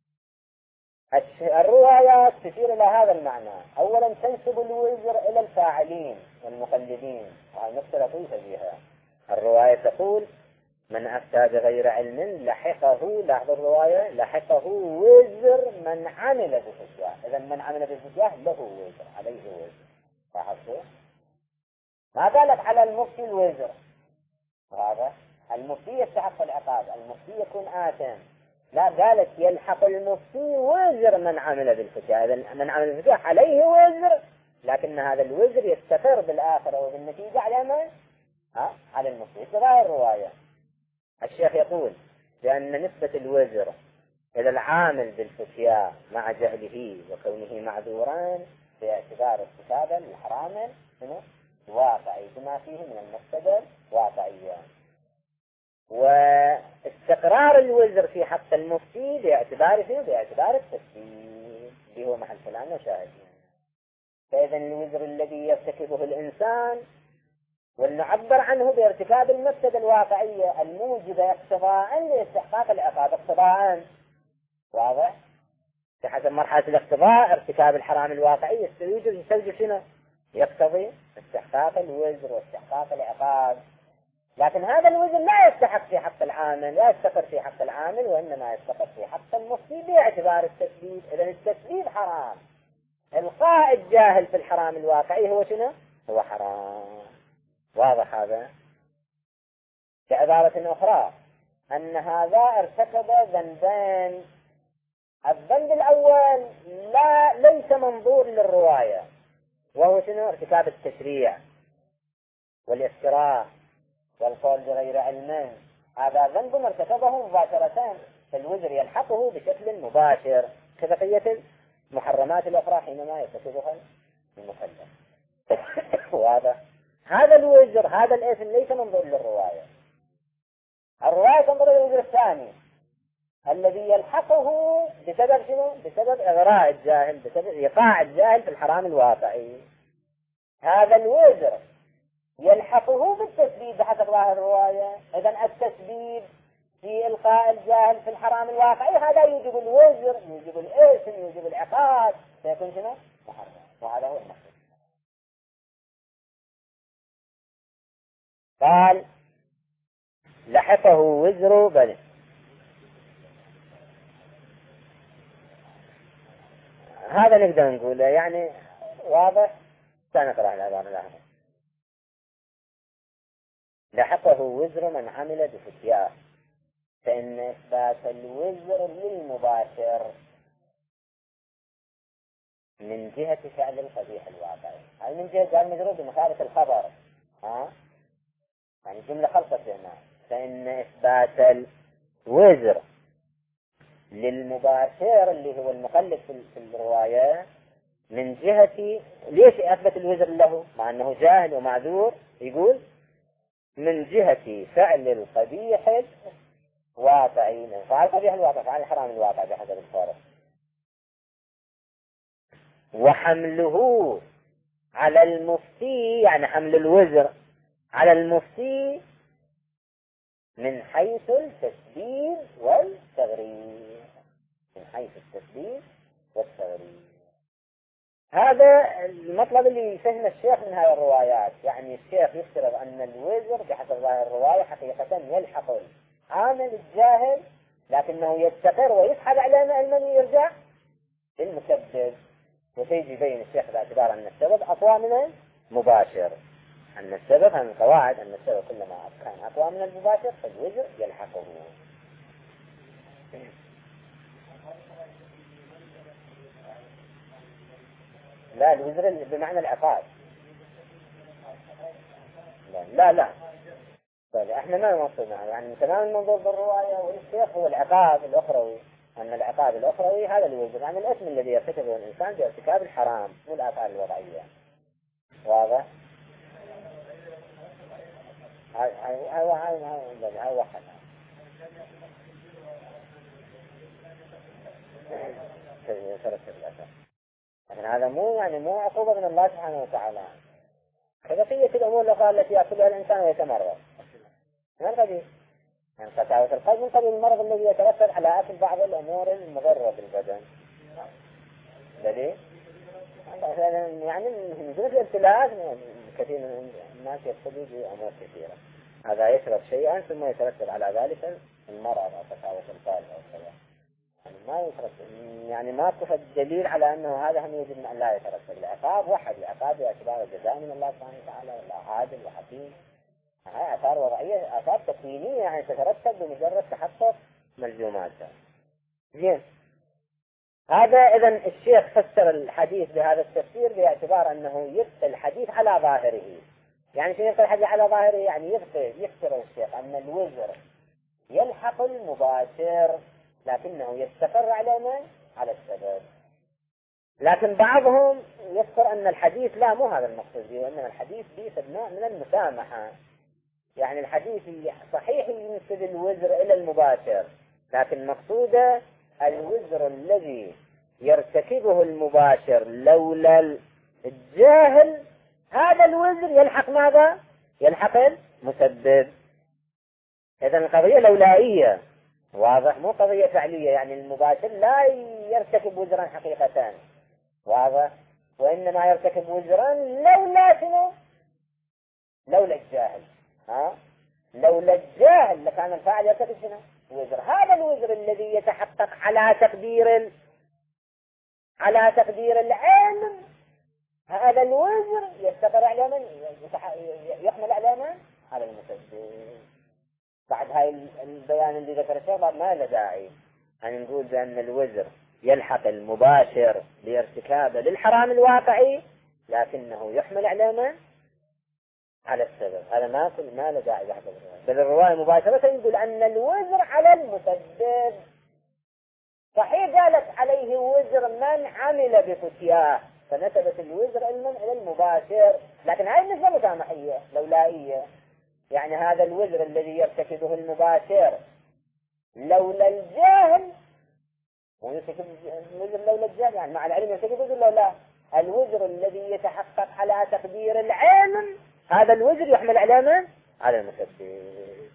الروايات تشير إلى هذا المعنى. أولا تنسب الوزر إلى الفاعلين والمقلدين، وهي نقطة لطيفة فيها. الرواية تقول من أفتى بغير علم لحقه، لاحظ الرواية، لحقه وزر من عمل بفتواه. إذا من عمل بفتواه له وزر، عليه وزر. لاحظتوا؟ ما قالت على المفتي الوزر، هذا المفتي يستحق العقاب، المفتي يكون آثم. لا، قالت يلحق المفتي وزر من عمل بالفتيا. إذا من عمل بالفتيا عليه وزر، لكن هذا الوزر يستقر بالآخرة وبالنتيجة على من؟ على المفتي. تغير الرواية. الشيخ يقول بأن نسبة الوزر إلى العامل بالفتيا مع جهله وكونه معذورا باعتبار ارتكابا الحرام واقعي بما فيه من المفسدة واقعية، واستقرار الوزر في حق المفتي باعتبار التسبيب اللي هو محل كلامنا شاهدين. فإذا الوزر الذي يرتكبه الإنسان ولنعبر عنه بارتكاب المفسدة الواقعية الموجبة اقتضاء لاستحقاق العقاب، اقتضاء واضح بحسب مرحلة الاقتضاء ارتكاب الحرام الواقعي يستوجب شنو؟ يقتضي استحقاق الوزر واستحقاق العقاب. لكن هذا الوزر لا يستحق في حق العامل، لا يستقر في حق العامل، وإنما يستقر في حق المفتي باعتبار التسبيب. إذا التسبيب حرام. إلقاء الجاهل في الحرام الواقعي هو شنو؟ هو حرام. واضح هذا؟ بعبارة أخرى أن هذا ارتكب ذنبين. الذنب الأول ليس منظور للرواية، وهو شنو؟ ارتكاب التشريع والافتراء والقول بغير علم. هذا ذنب ارتكبه مباشرة، فالوزر يلحقه بشكل مباشر كبقية المحرمات الأخرى حينما يرتكبها المكلف. وهذا الوزر، هذا الإثم ليس منظور للرواية. الرواية تنظر للوزر الثاني الذي يلحقه بسبب شنو؟ بسبب إغراء الجاهل، بسبب إيقاع الجاهل في الحرام الواقعي. هذا الوزر يلحقه بالتسبيب بحسب ظاهر الرواية. إذن التسبيب في إلقاء الجاهل في الحرام الواقعي هذا يوجب الوزر، يوجب الإثم، يوجب العقاب، سيكون شنو؟ محرم. وهذا هو المقصود. قال لحقه وزر بل هذا نقدر نقوله يعني واضح. سنقرأ العبارة الآخرة. لحقه وزر من عمل بفتياه، فإن إثبات الوزر للمباشر من جهة فعل القبيح الواقعي، هاي من جهة قال مجرور بمخالفة الخبر، يعني جملة خلصت هنا. فإن إثبات الوزر للمباشر اللي هو المقلد في الرواية من جهة، ليش أثبت الوزر له مع أنه جاهل ومعذور؟ يقول من جهة فعل القبيح الواقعي، فعل القبيح الواقع، فعل الحرام الواقع بحسب الفارق، وحمله على المفتي، يعني حمل الوزر على المفتي من حيث التسبيب والتغريب، من حيث التسبيب والتغريب. هذا المطلب اللي يفهم الشيخ من هذه الروايات. يعني الشيخ يفترض أن الوزر بحسب ظاهر الرواية حقيقة يلحق العامل الجاهل، لكنه يستقر ويسحب على المن يرجع للمسبب. وسيجي يبين الشيخ باعتبار أن السبب أقوى من المباشر، أن السبب من القواعد أن السبب كلما كان أقوى من المباشر فالوزر يلحقه. لا، الوزر بمعنى العقاب. لا طيب احنا ما نوصلنا يعني تمام المنظور بالرواية والشيخ هو العقاب الأخروي، أن العقاب الأخروي هذا الوزر، يعني الاسم الذي يرتكبه الإنسان بارتكاب الحرام مو الآثار الوضعية. واضح؟ هاي واحد. لكن هذا مو عقوبة من الله سبحانه وتعالى. كبقية الأمور الأخرى التي يأكلها الإنسان ويتمرض من قبيل، يعني قساوة القلب من قبيل المرض الذي يترتب على أكل بعض الأمور المضرة بالبدن. دليل؟ يعني من ضمن الابتلاءات كثير من الناس يبتلوا بأمور كثيرة، هذا يشرب شيئا ثم يترتب على ذلك المرض أو قساوة القلب أو كذا. يعني ما يترتب، يعني ما كفى الدليل على أنه هذا هم يجب أن لا يترتب. العقاب واحد، العقاب باعتبار الجزاء من الله سبحانه وتعالى، ولا عادل وحكيم. هاي آثار وضعية، آثار تكوينية، يعني تترتب بمجرد تحقق ملزوماتها. زين، هذا إذن الشيخ فسر الحديث بهذا التفسير باعتبار أنه يبقي الحديث على ظاهره. يعني شنو يبقي الحديث على ظاهره؟ يعني يفسر الشيخ أن الوزر يلحق المباشر لكنه يستقر على من؟ على السبب. لكن بعضهم يذكر أن الحديث لا، مو هذا المقصود به، وإنما الحديث به نوع من المسامحة. يعني الحديث صحيح ينسب الوزر إلى المباشر، لكن مقصوده الوزر الذي يرتكبه المباشر لولا الجاهل، هذا الوزر يلحق ماذا؟ يلحق المسبب. إذن القضية لولائية، واضح؟ مو قضية فعلية، يعني المباشر لا يرتكب وزرا حقيقة، واضح؟ وإنما يرتكب وزرا لولا شنو؟ لولا الجاهل. لولا الجاهل لكان الفاعل يرتكب شنو؟ وزر. هذا الوزر الذي يتحقق على تقدير العلم، هذا الوزر يستقر على من؟ يحمل على من؟ على المسبب. بعد هاي البيان اللي ذكر الشيخ ما له داعي أن نقول بأن الوزر يلحق المباشر لارتكابه للحرام الواقعي لكنه يحمل على من؟ على السبب. هذا ما له داعي بحث الرواية. بل الرواية مباشرة يقول أن الوزر على المسبب. صحيح قالت عليه وزر من عمل بفتياه، فنسبت الوزر علما إلى المباشر، لكن هذه النسبة مسامحية لولائية. يعني هذا الوزر الذي يرتكبه المباشر لولا الجاهل، ويرتكب الوزر لولا الجاهل يعني مع العلم يرتكب وزر لولا الوزر الذي يتحقق على تقدير العلم، هذا الوزر يحمل على من؟ على المسبب.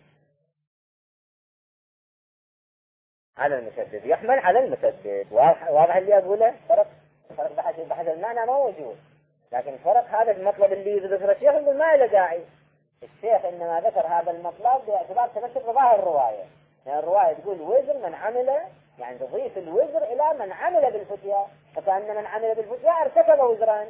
على المسبب، يحمل على المسبب. واضح اللي أقوله؟ فرق بحث المعنى ما موجود، لكن فرق هذا المطلب اللي ذكر الشيخ يقول ما له داعي. الشيخ إنما ذكر هذا المطلب باعتبار تمسك بظاهر الرواية، يعني الرواية تقول وزر من عمل يعني تضيف الوزر إلى من عمل بالفتيا، فكأن من عمل بالفتيا ارتكب وزران.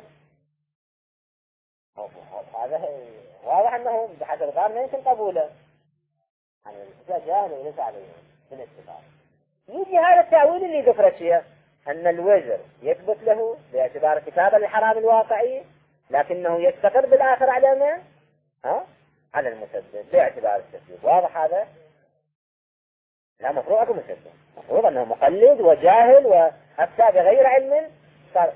هذا واضح أنه بحسب الغار ما يمكن قبوله، يعني الفتيا جاهل وليس عليه بالاتفاق. يجي هذا التأويل اللي ذكرت فيه أن الوزر يثبت له باعتبار كتابة للحرام الواقعي، لكنه يستقر بالآخر على من؟ على المسبب باعتبار التسبيب. واضح هذا؟ لا، مفروض أكو مسبب، مفروض أنه مقلد وجاهل وأفتى بغير علم صار.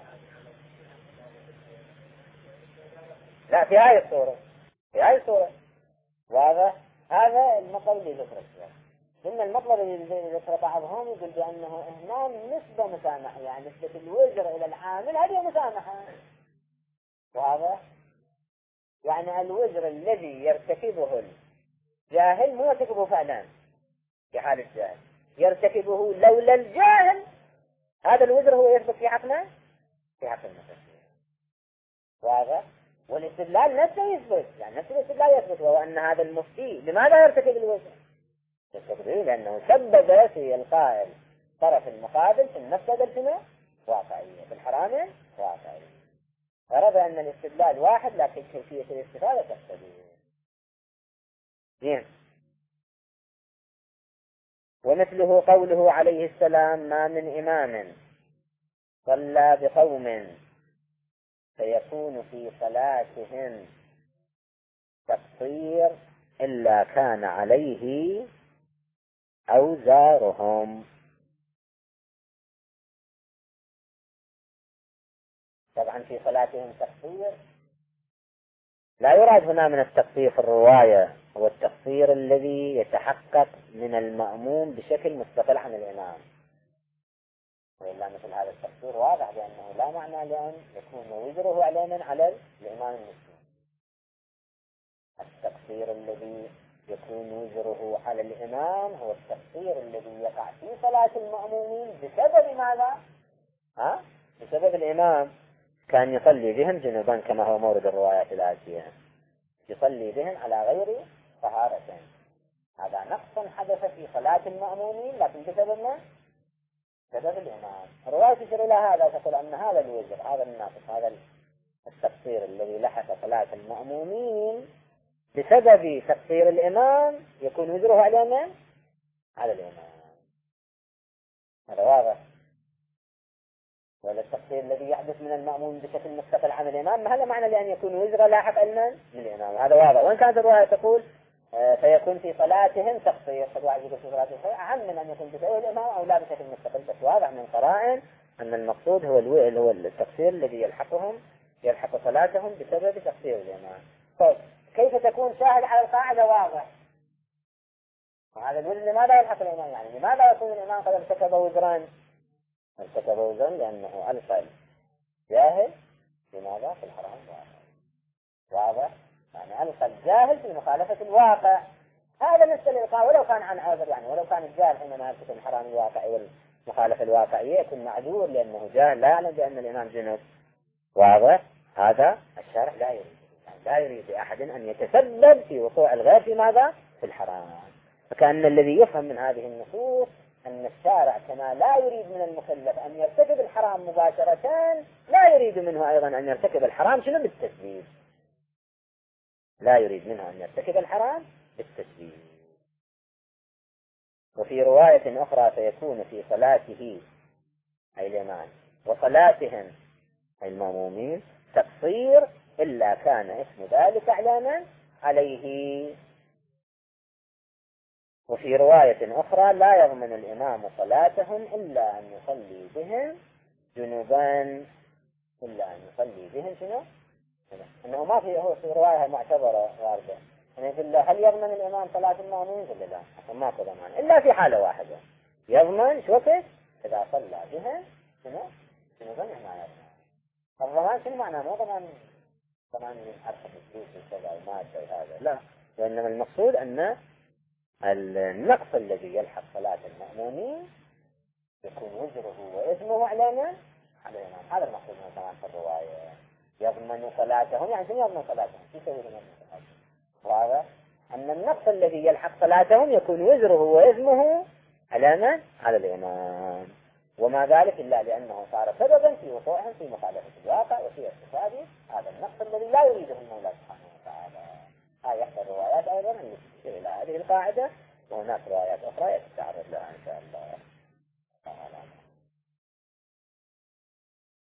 لا، في هاي الصورة، في هاي الصورة. واضح؟ هذا المطلب اللي ذكره فيه. إن المطلب اللي ذكر بعضهم يقول بأنه هنا نسبة مسامحة، يعني نسبة الوزر إلى العامل هذه مسامحة. واضح؟ يعني الوزر الذي يرتكبه الجاهل مو يرتكبه فعلا في حال الجاهل، يرتكبه لولا الجاهل. هذا الوزر هو يثبت في حقنا في حق المسلم. واضح؟ والاستدلال نفسه يثبت، يعني نفس الاستدلال يثبت، وهو أن هذا المفتي لماذا يرتكب الوزر؟ لأنه سبب في القائل طرف المقابل في المفسدة الجنة واقعية، في الحرام واقعية. فرض أن الاستدلال واحد لكن كيفية الاستفادة تختلف. زين. ومثله قوله عليه السلام: ما من إمام صلى بقوم فيكون في صلاتهم تقصير إلا كان عليه أوزارهم. طبعا في صلاتهم تقصير لا يراد هنا من التقصير في الرواية هو التقصير الذي يتحقق من المأموم بشكل مستقل عن الإمام، وإلا مثل هذا التقصير واضح بأنه لا معنى لأن يكون وزره علينا على الإمام المسلم. التقصير الذي يكون وزره على الإمام هو التقصير الذي يقع في صلاة المأمومين بسبب ماذا؟ بسبب الإمام كان يصلي بهم جنوبا كما هو مورد الروايات الآتية، يصلي بهم على غير طهارة. هذا نقص حدث في صلاة المأمومين لكن بسبب ما؟ بسبب الإمام. الرواية تشير إلى هذا، تقول أن هذا الوزر، هذا الناقص، هذا التقصير الذي لحق صلاة المأمومين بسبب تقصير الإمام يكون وزره على من؟ على الإمام. هذا واضح. ولا التقصير الذي يحدث من المأموم بشكل مستقل عن الإمام ما هذا معنى لأن يكون وزره لاحق علما من الإمام. هذا واضح. وإن كانت الرواية تقول فيكون في صلاتهم تقصير، قد واحد يقول في صلاتهم أهم من أن يكون بسبب الإمام أو لا بشكل مستقل. بس واضح من قرائن أن المقصود هو التقصير الذي يلحق صلاتهم بسبب تقصير الإمام. طيب كيف تكون شاهد على القاعدة واضح؟ وهذا الوزر لماذا يلحق الإمام؟ يعني لماذا يكون الإمام قد ارتكب وزران؟ ارتكب وزرا لأنه ألقى الجاهل لماذا؟ في الحرام واضح؟ يعني ألقى الجاهل في مخالفة الواقع. هذا مثل الإلقاء ولو كان عن عذر، يعني ولو كان الجاهل حينما يرتكب الحرام الواقعي والمخالفة الواقعية يكون معذور لأنه جاهل لا يعلم بأن الإمام جنب. واضح؟ هذا الشارع لا يريد، يعني لا يريد أحد أن يتسبب في وقوع الغير في ماذا؟ في الحرام. فكأن الذي يفهم من هذه النصوص أن الشارع كما لا يريد من المكلف أن يرتكب الحرام مباشرة لا يريد منه أيضا أن يرتكب الحرام شنو؟ بالتسبيب. لا يريد منه أن يرتكب الحرام بالتسبيب. وفي رواية أخرى فيكون في صلاته أي الإمام وصلاتهم أي المأمومين تقصير إلا كان اسم ذلك علما عليه. وفي رواية أخرى لا يضمن الإمام صلاتهم إلا أن يصلي بهم جنوبا، إلا أن يصلي بهم شنو؟ إنه ما في هو في رواية معتبرة واردة يعني يقول له هل يضمن الإمام صلاة المأمومين؟ يقول لا ما في ضمان إلا في حالة واحدة يضمن شو وقت؟ إذا صلى بهم شنو؟ جنوبا ما يضمن. الضمان شنو معناه؟ مو ضمان أرخص الفلوس وكذا وما شيء هذا، لا، وإنما المقصود أن النقص الذي يلحق صلاة المأمومين يكون وزره وإثمه علينا على الإمام. هذا المقصود من كلام في الرواية. يضمن صلاتهم يعني شنو يضمن صلاتهم؟ في سبيل يضمن صلاتهم. وهذا أن النقص الذي يلحق صلاتهم يكون وزره وإثمه على من؟ على الإمام. وما ذلك إلا لأنه صار سببا في وقوعهم في مخالفة الواقع وفي ارتكاب هذا النقص الذي لا يريده المولى سبحانه وتعالى. هاي إحدى الروايات أيضا اللي تشير إلى هذه القاعدة، وهناك روايات أخرى يتعرض لها إن شاء الله.